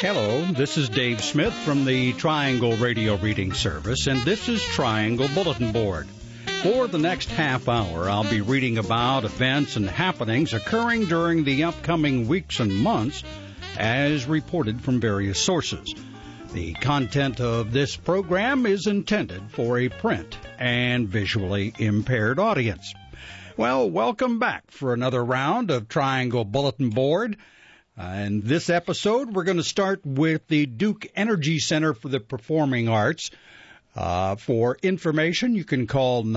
Hello, this is Dave Smith from the Triangle Radio Reading Service, and this is Triangle Bulletin Board. For the next half hour, I'll be reading about events and happenings occurring during the upcoming weeks and months as reported from various sources. The content of this program is intended for a print and visually impaired audience. Well, welcome back for another round of Triangle Bulletin Board. In this episode, we're going to start with the Duke Energy Center for the Performing Arts. For information, you can call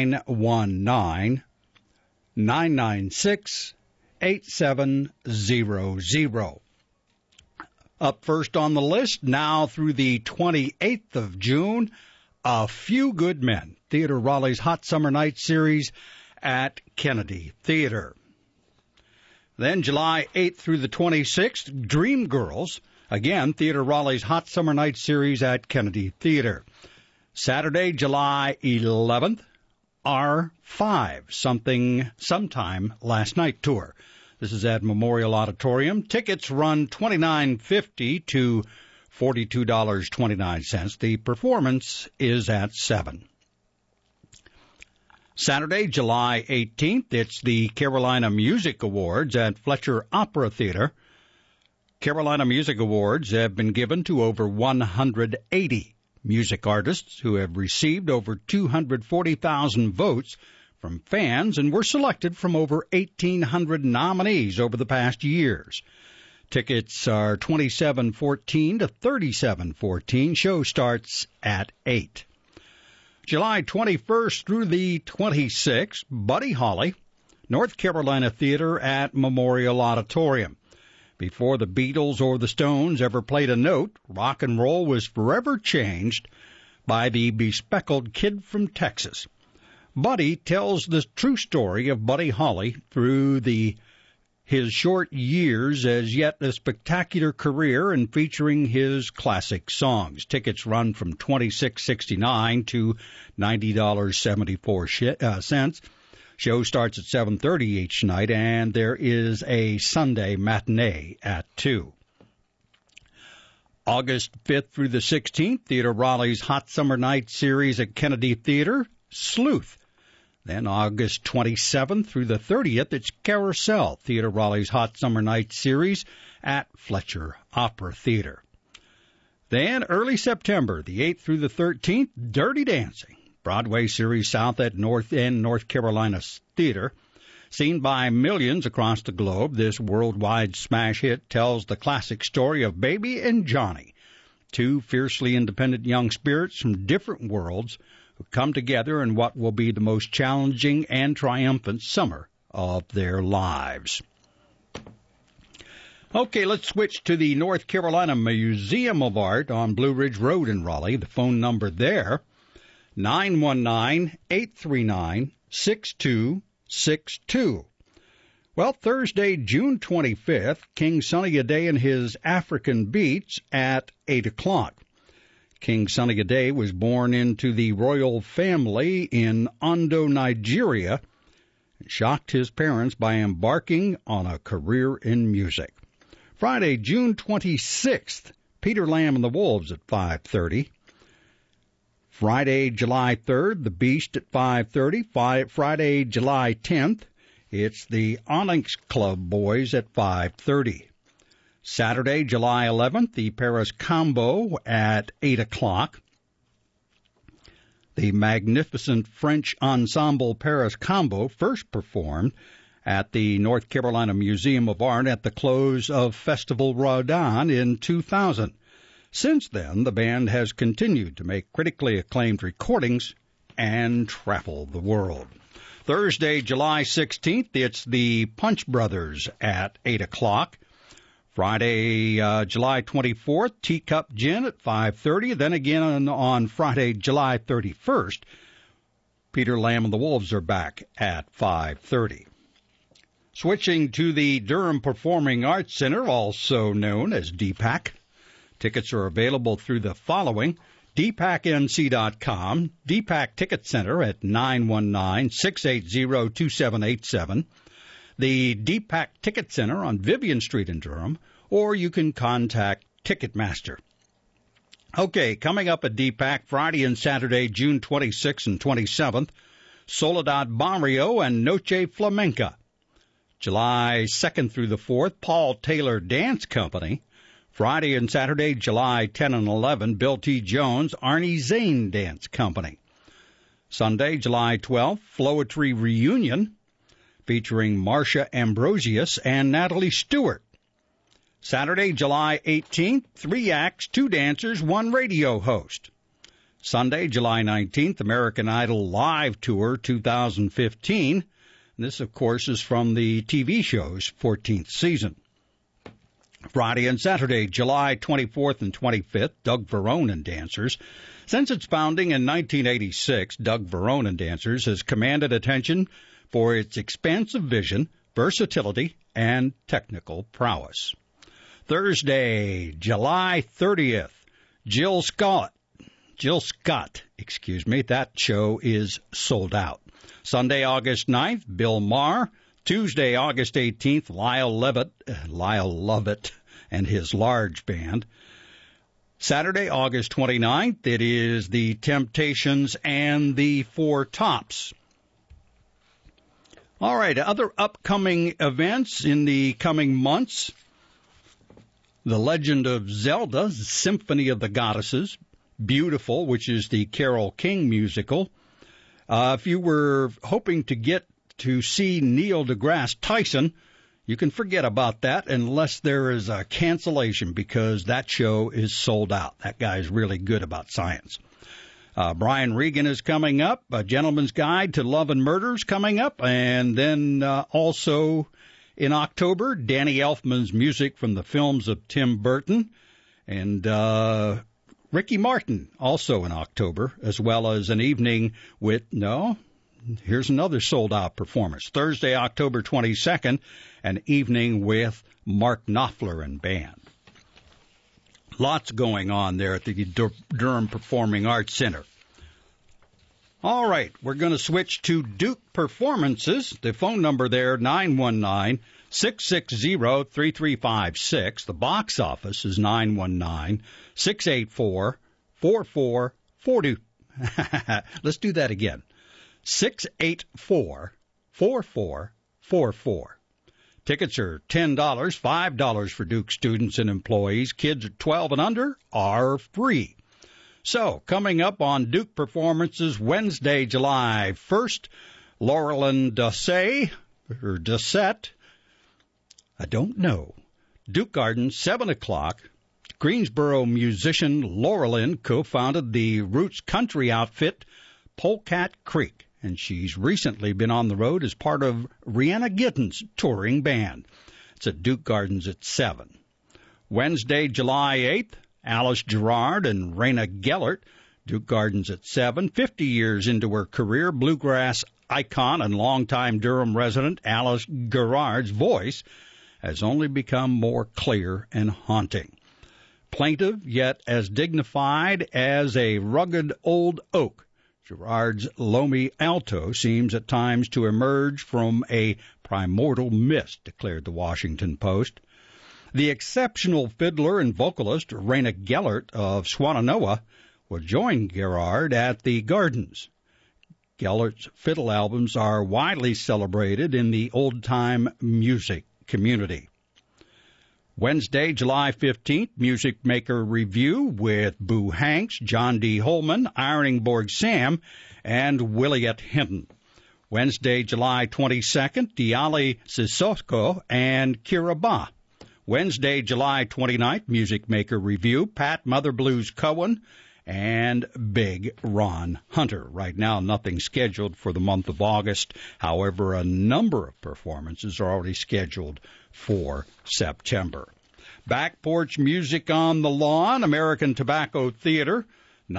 919-996-8700. Up first on the list, now through the 28th of June, A Few Good Men, Theatre Raleigh's Hot Summer Night Series at Kennedy Theatre. Then July 8th through the 26th, Dreamgirls, again, Theatre Raleigh's Hot Summer Night Series at Kennedy Theatre. Saturday, July 11th, R5, Sometime Last Night Tour. This is at Memorial Auditorium. Tickets run $29.50 to $42.29. The performance is at 7. Saturday, July 18th, it's the Carolina Music Awards at Fletcher Opera Theater. Carolina Music Awards have been given to over 180 music artists who have received over 240,000 votes from fans and were selected from over 1,800 nominees over the past years. Tickets are $27.14 to $37.14. Show starts at 8. July 21st through the 26th, Buddy Holly, North Carolina Theater at Memorial Auditorium. Before the Beatles or the Stones ever played a note, rock and roll was forever changed by the bespectacled kid from Texas. Buddy tells the true story of Buddy Holly through his short years as yet a spectacular career and featuring his classic songs. Tickets run from $26.69 to $90.74. Show starts at 7:30 each night, and there is a Sunday matinee at 2. August 5th through the 16th, Theatre Raleigh's Hot Summer Night Series at Kennedy Theatre, Sleuth. Then August 27th through the 30th, it's Carousel, Theatre Raleigh's Hot Summer Night Series at Fletcher Opera Theater. Then early September, the 8th through the 13th, Dirty Dancing, Broadway series south at North End, North Carolina Theater. Seen by millions across the globe, this worldwide smash hit tells the classic story of Baby and Johnny, two fiercely independent young spirits from different worlds who come together in what will be the most challenging and triumphant summer of their lives. Okay, let's switch to the North Carolina Museum of Art on Blue Ridge Road in Raleigh. The phone number there, 919-839-6262. Well, Thursday, June 25th, King Sunny Ade and his African Beats at 8 o'clock. King Sunny Ade was born into the royal family in Ondo, Nigeria, and shocked his parents by embarking on a career in music. Friday, June 26th, Peter Lamb and the Wolves at 5:30. Friday, July 3rd, The Beast at 5:30. Friday, July 10th, it's the Onyx Club Boys at 5:30. Saturday, July 11th, the Paris Combo at 8 o'clock. The magnificent French ensemble Paris Combo first performed at the North Carolina Museum of Art at the close of Festival Rodin in 2000. Since then, the band has continued to make critically acclaimed recordings and travel the world. Thursday, July 16th, it's the Punch Brothers at 8 o'clock. Friday, July 24th, Teacup Gin at 5:30. Then again on Friday, July 31st, Peter Lamb and the Wolves are back at 5:30. Switching to the Durham Performing Arts Center, also known as DPAC. Tickets are available through the following: dpacnc.com, DPAC Ticket Center at 919-680-2787, the DPAC Ticket Center on Vivian Street in Durham, or you can contact Ticketmaster. Okay, coming up at DPAC Friday and Saturday, June 26th and 27th, Soledad Barrio and Noche Flamenca. July 2nd through the 4th, Paul Taylor Dance Company. Friday and Saturday, July 10 and 11, Bill T. Jones, Arnie Zane Dance Company. Sunday, July 12th, Floetry Reunion, featuring Marcia Ambrosius and Natalie Stewart. Saturday, July 18th, 3 acts, 2 dancers, 1 radio host. Sunday, July 19th, American Idol Live Tour 2015. This, of course, is from the TV show's 14th season. Friday and Saturday, July 24th and 25th, Doug Verone and Dancers. Since its founding in 1986, Doug Verone and Dancers has commanded attention for its expansive vision, versatility, and technical prowess. Thursday, July 30th, Jill Scott, that show is sold out. Sunday, August 9th, Bill Maher. Tuesday, August 18th, Lyle Lovett and his large band. Saturday, August 29th, it is the Temptations and the Four Tops. All right, other upcoming events in the coming months. The Legend of Zelda, Symphony of the Goddesses, Beautiful, which is the Carole King musical. If you were hoping to get to see Neil deGrasse Tyson, you can forget about that unless there is a cancellation, because that show is sold out. That guy's really good about science. Brian Regan is coming up. A Gentleman's Guide to Love and Murder is coming up. And then also in October, Danny Elfman's music from the films of Tim Burton. And Ricky Martin also in October, as well as an evening with, here's another sold-out performance. Thursday, October 22nd, an evening with Mark Knopfler and band. Lots going on there at the Durham Performing Arts Center. All right, we're going to switch to Duke Performances. The phone number there, 919-660-3356. The box office is 919-684-4442. Let's do that again. 684-4444. Tickets are $10, $5 for Duke students and employees. Kids 12 and under are free. So, coming up on Duke Performances Wednesday, July 1st, Laurelyn Doucet, I don't know. Duke Gardens, 7 o'clock. Greensboro musician Laurelyn co-founded the roots country outfit Polecat Creek, and she's recently been on the road as part of Rihanna Gittens' touring band. It's at Duke Gardens at 7. Wednesday, July 8th, Alice Gerard and Raina Gellert, Duke Gardens at 7. 50 years into her career, bluegrass icon and longtime Durham resident Alice Gerard's voice has only become more clear and haunting. Plaintive, yet as dignified as a rugged old oak, Gerard's loamy alto seems at times to emerge from a primordial mist, declared the Washington Post. The exceptional fiddler and vocalist Raina Gellert of Swannanoa will join Gerard at the Gardens. Gellert's fiddle albums are widely celebrated in the old-time music community. Wednesday, July 15th, Music Maker Review with Boo Hanks, John D. Holman, Ironing Board Sam, and Williette Hinton. Wednesday, July 22nd, Diali Sissoko and Kira Ba. Wednesday, July 29th, Music Maker Review, Pat Mother Blues Cohen, and Big Ron Hunter. Right now, nothing scheduled for the month of August. However, a number of performances are already scheduled for September. Back Porch Music on the Lawn, American Tobacco Theater,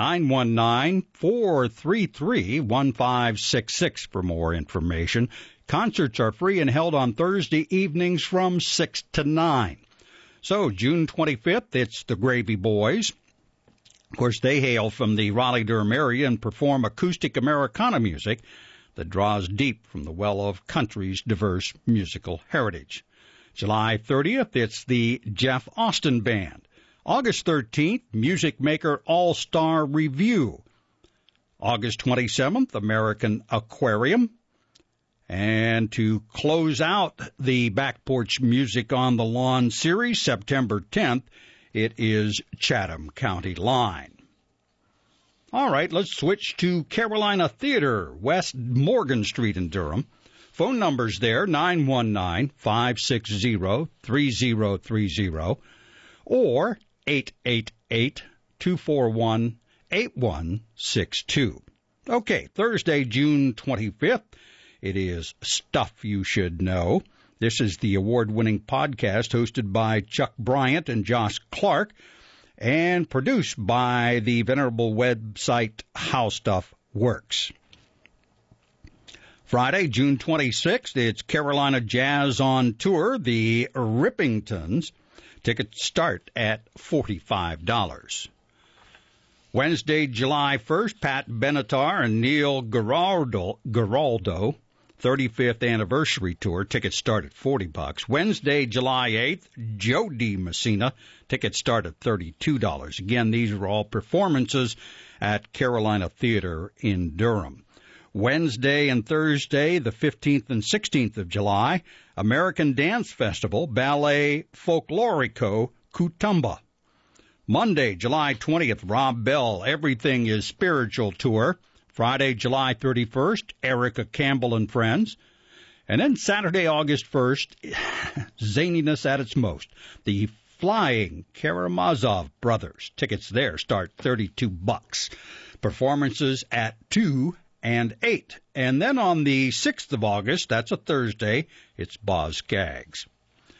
919-433-1566 for more information. Concerts are free and held on Thursday evenings from 6 to 9. So, June 25th, it's the Gravy Boys. Of course, they hail from the Raleigh-Durham area and perform acoustic Americana music that draws deep from the well of country's diverse musical heritage. July 30th, it's the Jeff Austin Band. August 13th, Music Maker All-Star Review. August 27th, American Aquarium. And to close out the Back Porch Music on the Lawn series, September 10th, it is Chatham County Line. All right, let's switch to Carolina Theater, West Morgan Street in Durham. Phone numbers there, 919-560-3030 or 888-241-8162. Okay, Thursday, June 25th. It is Stuff You Should Know. This is the award-winning podcast hosted by Chuck Bryant and Josh Clark and produced by the venerable website How Stuff Works. Friday, June 26th, it's Carolina Jazz on Tour, the Rippingtons. Tickets start at $45. Wednesday, July 1st, Pat Benatar and Neil Giraldo, 35th Anniversary Tour. Tickets start at $40. Wednesday, July 8th, Joe D. Messina. Tickets start at $32. Again, these are all performances at Carolina Theater in Durham. Wednesday and Thursday, the 15th and 16th of July, American Dance Festival, Ballet Folklorico, Kutumba. Monday, July 20th, Rob Bell, Everything is Spiritual Tour. Friday, July 31st, Erica Campbell and Friends. And then Saturday, August 1st, zaniness at its most, the Flying Karamazov Brothers. Tickets there start $32. Performances at 2 and 8. And then on the 6th of August, that's a Thursday, it's Boz Skaggs.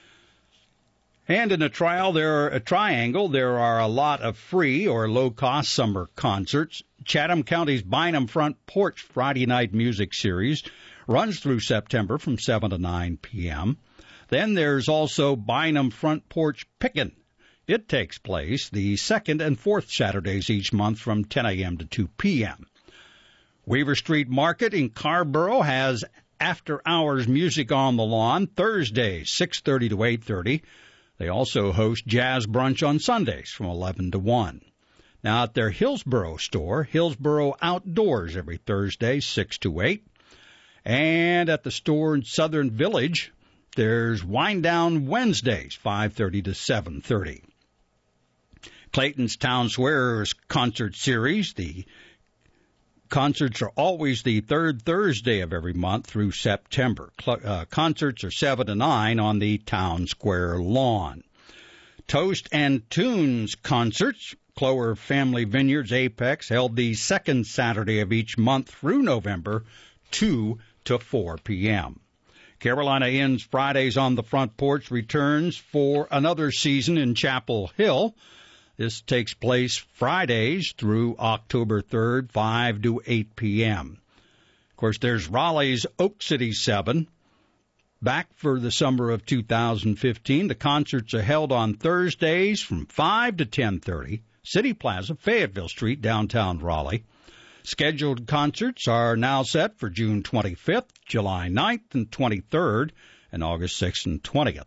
And in a triangle, there are a lot of free or low-cost summer concerts. Chatham County's Bynum Front Porch Friday Night Music Series runs through September from 7 to 9 p.m. Then there's also Bynum Front Porch Pickin'. It takes place the second and fourth Saturdays each month from 10 a.m. to 2 p.m. Weaver Street Market in Carrboro has after-hours music on the lawn Thursdays, 6:30 to 8:30. They also host Jazz Brunch on Sundays from 11 to 1. Now at their Hillsboro store, Hillsboro Outdoors every Thursday, 6 to 8. And at the store in Southern Village, there's Wind Down Wednesdays, 5:30 to 7:30. Clayton's Town Square's concert series, the concerts are always the third Thursday of every month through September. Concerts are 7 to 9 on the Town Square lawn. Toast and Tunes concerts, Clower Family Vineyards Apex, held the second Saturday of each month through November, 2 to 4 p.m. Carolina Inn's Fridays on the Front Porch returns for another season in Chapel Hill. This takes place Fridays through October 3rd, 5 to 8 p.m. Of course, there's Raleigh's Oak City 7. Back for the summer of 2015, the concerts are held on Thursdays from 5 to 10:30, City Plaza, Fayetteville Street, downtown Raleigh. Scheduled concerts are now set for June 25th, July 9th, and 23rd, and August 6th and 20th.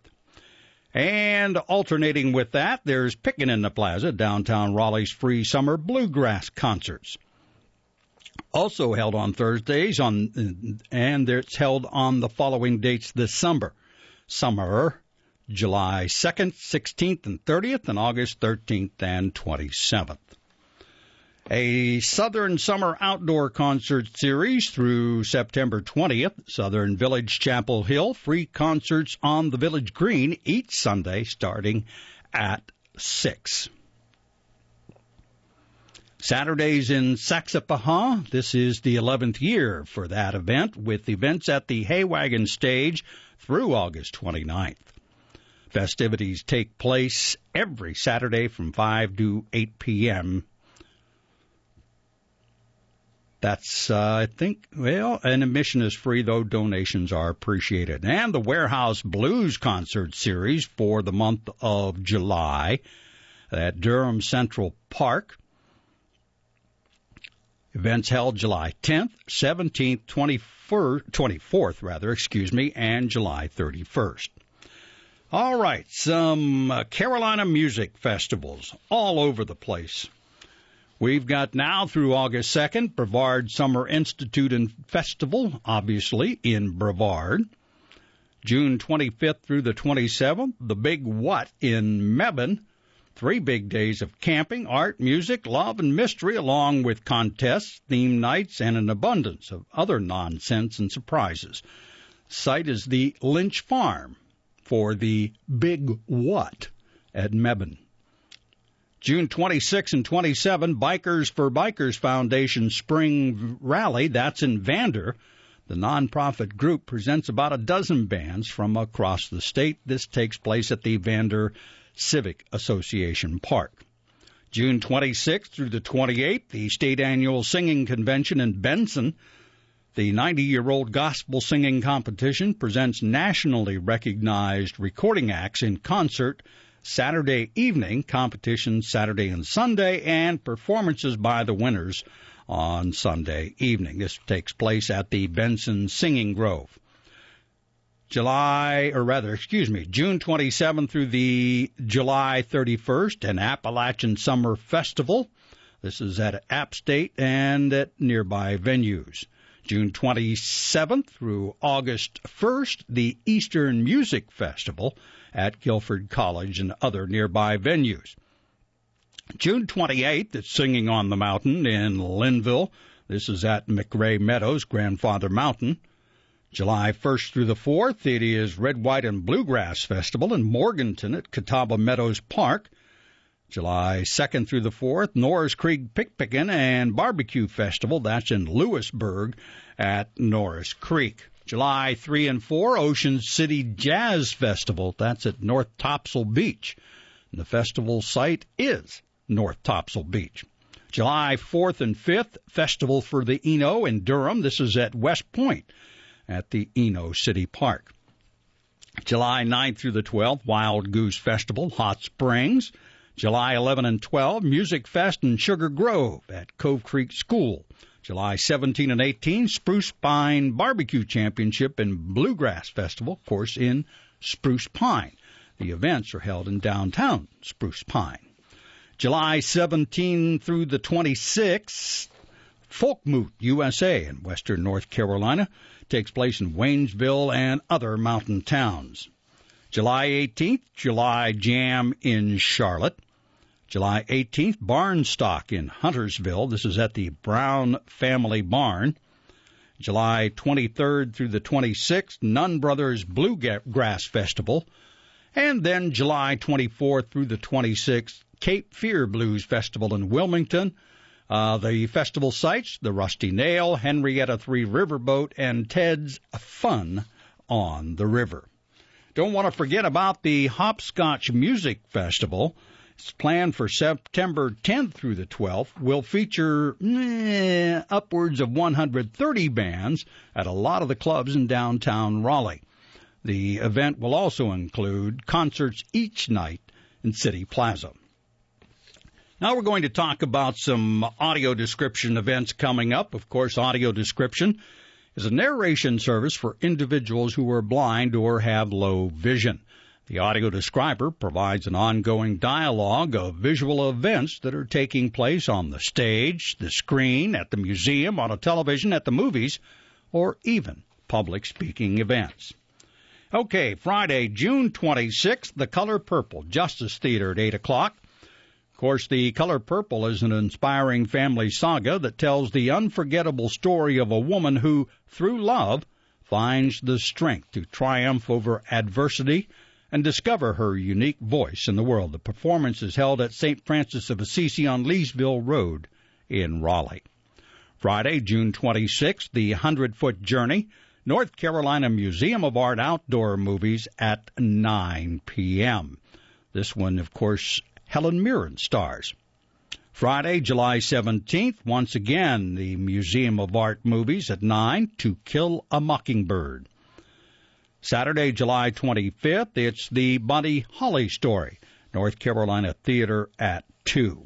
And alternating with that, there's Pickin' in the Plaza, downtown Raleigh's free summer bluegrass concerts. Also held on Thursdays, and it's held on the following dates this summer. July 2nd, 16th, and 30th, and August 13th and 27th. A Southern Summer Outdoor Concert Series through September 20th. Southern Village Chapel Hill. Free concerts on the Village Green each Sunday starting at 6. Saturdays in Saxapahaw. This is the 11th year for that event, with events at the Haywagon Stage through August 29th. Festivities take place every Saturday from 5 to 8 p.m. That's, I think, an admission is free, though donations are appreciated. And the Warehouse Blues Concert Series for the month of July at Durham Central Park. Events held July 10th, 17th, 24th, and July 31st. All right, some Carolina music festivals all over the place. We've got now through August 2nd, Brevard Summer Institute and Festival, obviously, in Brevard. June 25th through the 27th, the Big What in Mebane. 3 big days of camping, art, music, love, and mystery, along with contests, theme nights, and an abundance of other nonsense and surprises. Site is the Lynch Farm for the Big What at Mebane. June 26 and 27, Bikers for Bikers Foundation Spring Rally. That's in Vander. The nonprofit group presents about a dozen bands from across the state. This takes place at the Vander Civic Association Park. June 26th through the 28th, the state annual singing convention in Benson. The 90-year-old gospel singing competition presents nationally recognized recording acts in concert Saturday evening, competition Saturday and Sunday, and performances by the winners on Sunday evening. This takes place at the Benson Singing Grove. June 27th through the July 31st, an Appalachian Summer Festival. This is at App State and at nearby venues. June 27th through August 1st, the Eastern Music Festival at Guilford College and other nearby venues. June 28th, it's Singing on the Mountain in Linville. This is at McRae Meadows, Grandfather Mountain. July 1st through the 4th, it is Red, White, and Bluegrass Festival in Morganton at Catawba Meadows Park. July 2nd through the 4th, Norris Creek Pickpickin' and Barbecue Festival. That's in Lewisburg at Norris Creek. July 3 and 4, Ocean City Jazz Festival. That's at North Topsail Beach. And the festival site is North Topsail Beach. July 4th and 5th, Festival for the Eno in Durham. This is at West Point at the Eno City Park. July 9th through the 12th, Wild Goose Festival, Hot Springs. July 11 and 12, Music Fest in Sugar Grove at Cove Creek School. July 17 and 18, Spruce Pine Barbecue Championship and Bluegrass Festival, of course, in Spruce Pine. The events are held in downtown Spruce Pine. July 17 through the 26th, Folkmoot USA in western North Carolina takes place in Waynesville and other mountain towns. July 18th, July Jam in Charlotte. July 18th, Barnstock in Huntersville. This is at the Brown Family Barn. July 23rd through the 26th, Nunn Brothers Bluegrass Festival. And then July 24th through the 26th, Cape Fear Blues Festival in Wilmington. The festival sites, the Rusty Nail, Henrietta Three Riverboat, and Ted's Fun on the River. Don't want to forget about the Hopscotch Music Festival. It's planned for September 10th through the 12th. Will feature upwards of 130 bands at a lot of the clubs in downtown Raleigh. The event will also include concerts each night in City Plaza. Now we're going to talk about some audio description events coming up. Of course, audio description is a narration service for individuals who are blind or have low vision. The audio describer provides an ongoing dialogue of visual events that are taking place on the stage, the screen, at the museum, on a television, at the movies, or even public speaking events. Okay, Friday, June 26th, The Color Purple, Justice Theater at 8 o'clock. Of course, The Color Purple is an inspiring family saga that tells the unforgettable story of a woman who, through love, finds the strength to triumph over adversity and discover her unique voice in the world. The performance is held at St. Francis of Assisi on Leesville Road in Raleigh. Friday, June 26th, The 100-Foot Journey, North Carolina Museum of Art Outdoor Movies at 9 p.m. This one, of course, Helen Mirren stars. Friday, July 17th, once again, the Museum of Art Movies at 9, To Kill a Mockingbird. Saturday, July 25th, it's the Buddy Holly Story, North Carolina Theater at 2.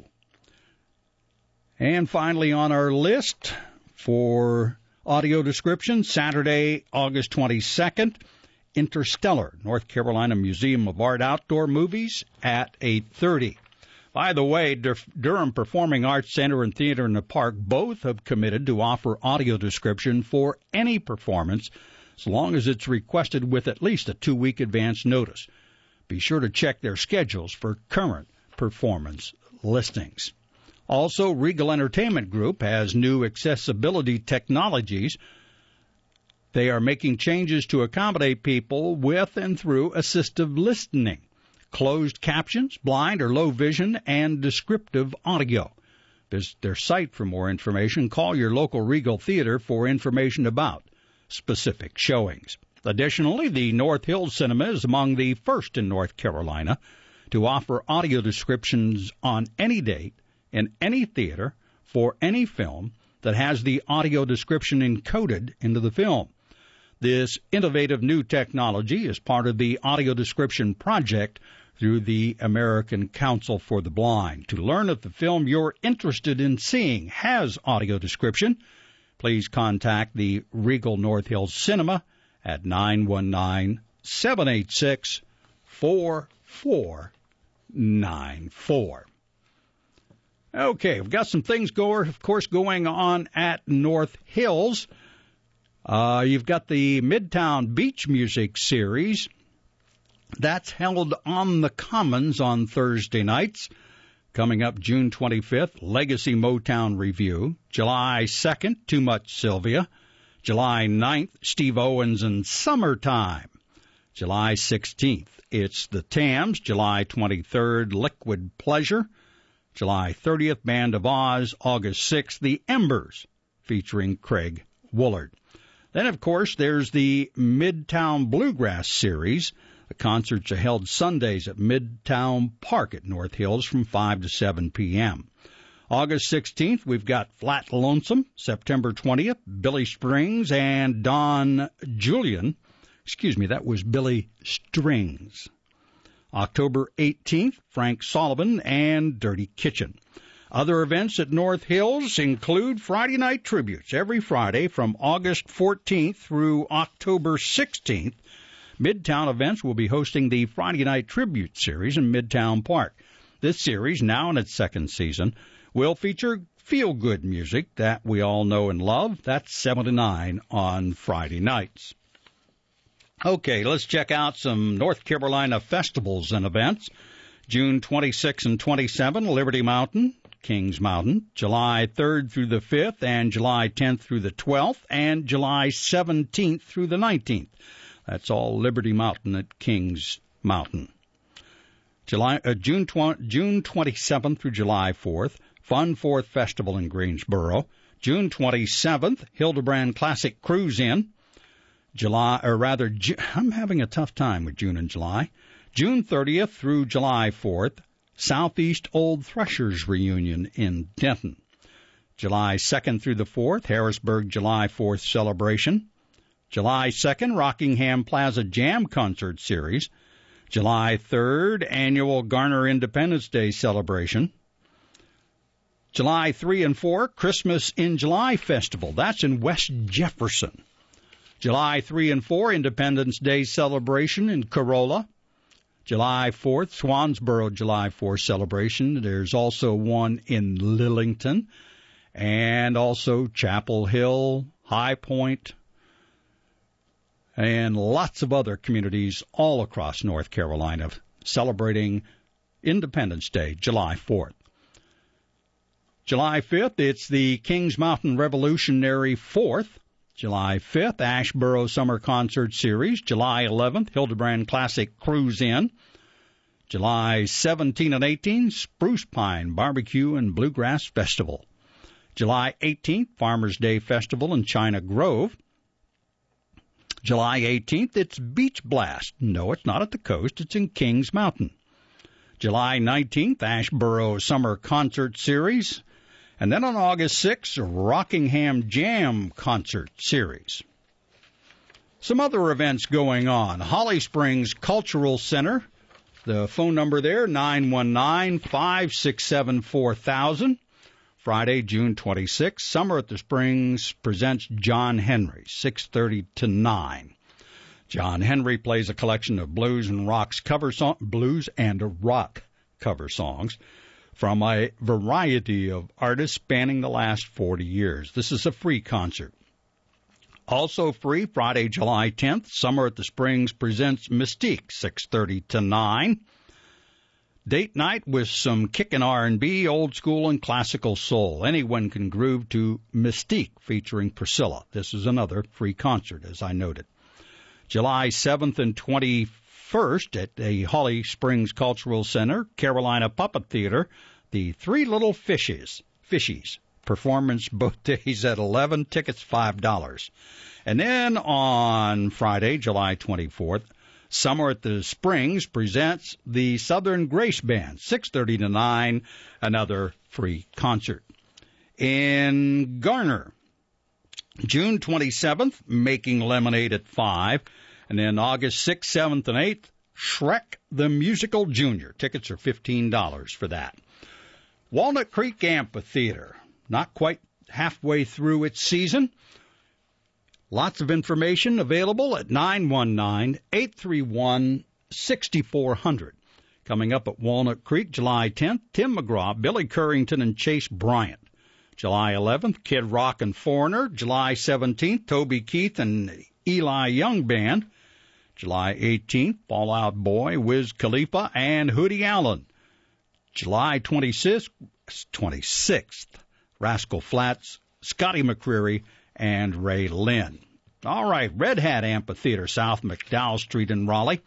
And finally on our list for audio description, Saturday, August 22nd, Interstellar, North Carolina Museum of Art outdoor movies at 8:30. By the way, Durham Performing Arts Center and Theater in the Park both have committed to offer audio description for any performance as long as it's requested with at least a 2-week advance notice. Be sure to check their schedules for current performance listings. Also, Regal Entertainment Group has new accessibility technologies. They are making changes to accommodate people with and through assistive listening, closed captions, blind or low vision, and descriptive audio. Visit their site for more information. Call your local Regal Theater for information about specific showings. Additionally, the North Hills Cinema is among the first in North Carolina to offer audio descriptions on any date in any theater for any film that has the audio description encoded into the film. This innovative new technology is part of the audio description project through the American Council for the Blind. To learn if the film you're interested in seeing has audio description, please contact the Regal North Hills Cinema at 919-786-4494. Okay, we've got some things going on at North Hills. You've got the Midtown Beach Music Series. That's held on the Commons on Thursday nights. Coming up June 25th, Legacy Motown Review. July 2nd, Too Much Sylvia. July 9th, Steve Owens and Summertime. July 16th, it's the Tams. July 23rd, Liquid Pleasure. July 30th, Band of Oz. August 6th, The Embers, featuring Craig Woolard. Then, of course, there's the Midtown Bluegrass Series. The concerts are held Sundays at Midtown Park at North Hills from 5 to 7 p.m. August 16th, we've got Flat Lonesome. September 20th, Billy Springs and Don Julian. That was Billy Strings. October 18th, Frank Sullivan and Dirty Kitchen. Other events at North Hills include Friday night tributes every Friday from August 14th through October 16th. Midtown Events will be hosting the Friday Night Tribute Series in Midtown Park. This series, now in its second season, will feature feel-good music that we all know and love. That's 7 to 9 on Friday nights. Okay, let's check out some North Carolina festivals and events. June 26 and 27, Liberty Mountain, Kings Mountain. July 3rd through the 5th, and July 10th through the 12th, and July 17th through the 19th. That's all Liberty Mountain at Kings Mountain. June 27th through July 4th, Fun Fourth Festival in Greensboro. June 27th, Hildebrand Classic Cruise In. I'm having a tough time with June and July. June 30th through July 4th, Southeast Old Threshers Reunion in Denton. July 2nd through the 4th, Harrisburg July 4th Celebration. July 2nd, Rockingham Plaza Jam Concert Series. July 3rd, Annual Garner Independence Day Celebration. July 3 and 4, Christmas in July Festival. That's in West Jefferson. July 3 and 4, Independence Day Celebration in Corolla. July 4th, Swansboro July 4th Celebration. There's also one in Lillington. And also Chapel Hill, High Point, and lots of other communities all across North Carolina celebrating Independence Day, July 4th. July 5th, it's the Kings Mountain Revolutionary 4th. July 5th, Asheboro Summer Concert Series. July 11th, Hildebrand Classic Cruise In. July 17 and 18, Spruce Pine Barbecue and Bluegrass Festival. July 18th, Farmers Day Festival in China Grove. July 18th, it's Beach Blast. No, it's not at the coast. It's in Kings Mountain. July 19th, Asheboro Summer Concert Series. And then on August 6th, Rockingham Jam Concert Series. Some other events going on. Holly Springs Cultural Center. The phone number there, 919-567-4000. Friday, June 26th, Summer at the Springs presents John Henry, 6:30 to 9. John Henry plays a collection of blues and rock cover songs from a variety of artists spanning the last 40 years. This is a free concert. Also free, Friday, July 10th, Summer at the Springs presents Mystique, 6:30 to 9. Date night with some kickin' R&B, old school, and classical soul. Anyone can groove to Mystique featuring Priscilla. This is another free concert, as I noted. July 7th and 21st at the Holly Springs Cultural Center, Carolina Puppet Theater, the Three Little Fishies. Performance both days at 11, tickets $5. And then on Friday, July 24th, Summer at the Springs presents the Southern Grace Band, 6:30 to 9, another free concert. In Garner, June 27th, Making Lemonade at 5, and then August 6th, 7th, and 8th, Shrek the Musical Junior. Tickets are $15 for that. Walnut Creek Amphitheater, not quite halfway through its season. Lots of information available at 919-831-6400. Coming up at Walnut Creek, July 10th, Tim McGraw, Billy Currington, and Chase Bryant. July 11th, Kid Rock and Foreigner. July 17th, Toby Keith and Eli Young Band. July 18th, Fall Out Boy, Wiz Khalifa, and Hootie Allen. July 26th, Rascal Flatts, Scotty McCreery, and Ray Lynn. All right, Red Hat Amphitheater, South McDowell Street in Raleigh,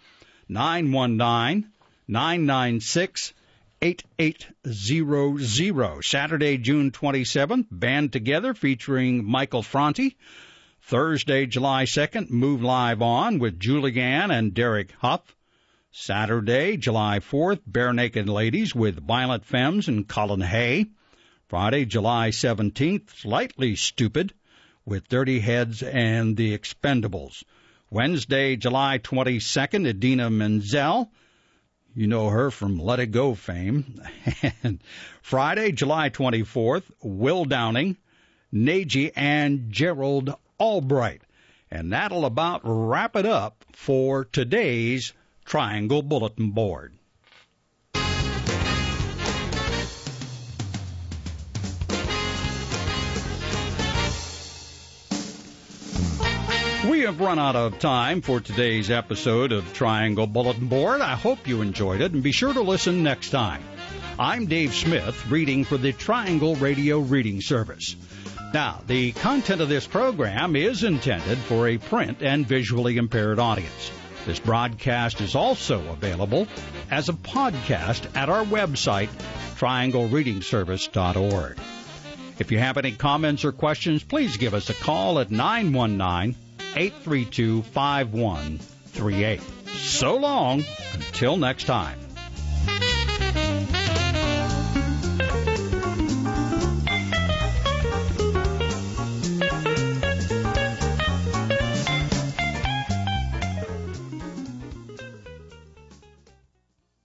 919-996-8800. Saturday, June 27th, Band Together featuring Michael Franti. Thursday, July 2nd, Move Live On with Julianne and Derek Huff. Saturday, July 4th, Bare Naked Ladies with Violent Femmes and Colin Hay. Friday, July 17th, Slightly Stupid with Dirty Heads and the Expendables. Wednesday, July 22nd, Idina Menzel. You know her from Let It Go fame. And Friday, July 24th, Will Downing, Naji, and Gerald Albright. And that'll about wrap it up for today's Triangle Bulletin Board. We have run out of time for today's episode of Triangle Bulletin Board. I hope you enjoyed it, and be sure to listen next time. I'm Dave Smith, reading for the Triangle Radio Reading Service. Now, the content of this program is intended for a print and visually impaired audience. This broadcast is also available as a podcast at our website, trianglereadingservice.org. If you have any comments or questions, please give us a call at 919-832-5138. So long, until next time.